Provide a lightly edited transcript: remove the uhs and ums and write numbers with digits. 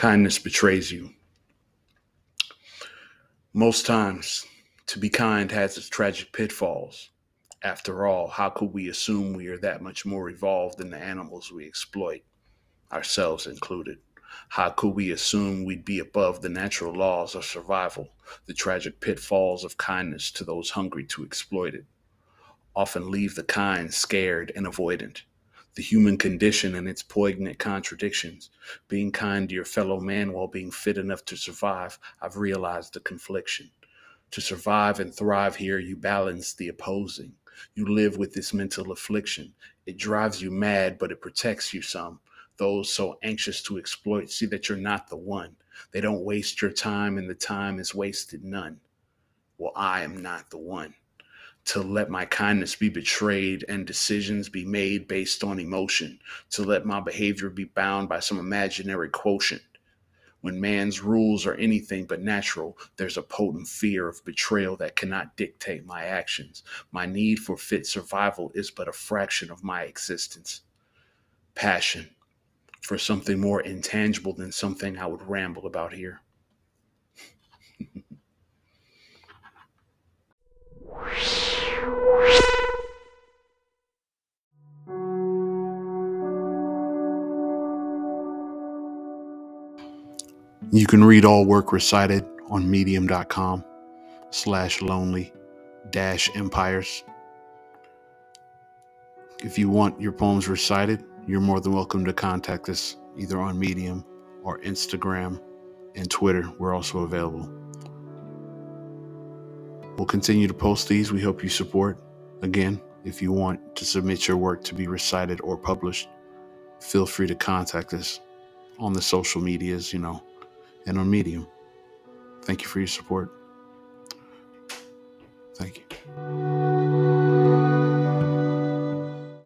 Kindness betrays you. Most times, to be kind has its tragic pitfalls. After all, how could we assume we are that much more evolved than the animals we exploit, ourselves included? How could we assume we'd be above the natural laws of survival, the tragic pitfalls of kindness to those hungry to exploit it? Often leave the kind scared and avoidant. The human condition and its poignant contradictions. Being kind to your fellow man while being fit enough to survive, I've realized the confliction. To survive and thrive here, you balance the opposing. You live with this mental affliction. It drives you mad, but it protects you some. Those so anxious to exploit see that you're not the one. They don't waste your time, and the time is wasted none. Well, I am not the one to let my kindness be betrayed and decisions be made based on emotion, to let my behavior be bound by some imaginary quotient. When man's rules are anything but natural, there's a potent fear of betrayal that cannot dictate my actions. My need for fit survival is but a fraction of my existence. Passion for something more intangible than something I would ramble about here. You can read all work recited on medium.com/lonely-empires. If you want your poems recited, you're more than welcome to contact us either on Medium or Instagram and Twitter. We're also available. We'll continue to post these. We hope you support. Again, if you want to submit your work to be recited or published, feel free to contact us on the social medias, and on Medium. Thank you for your support. Thank you.